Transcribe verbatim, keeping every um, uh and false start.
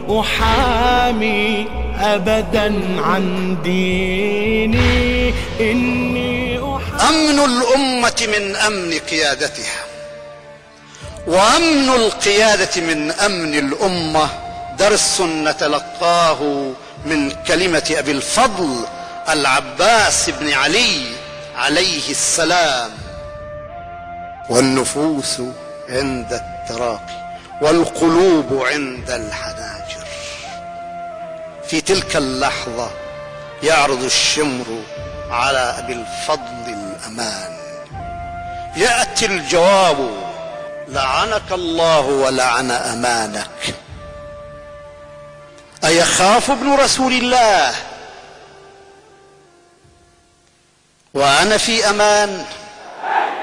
أحامي أبدا عن ديني. إني أحامي. أمن الأمة من أمن قيادتها، وأمن القيادة من أمن الأمة. درس نتلقاه من كلمة أبي الفضل العباس بن علي عليه السلام: والنفوس عند التراقي والقلوب عند الحناجر. في تلك اللحظة يعرض الشمر على أبي الفضل الأمان، يأتي الجواب: لعنك الله ولعن أمانك. أيخاف ابن رسول الله وأنا في أمان؟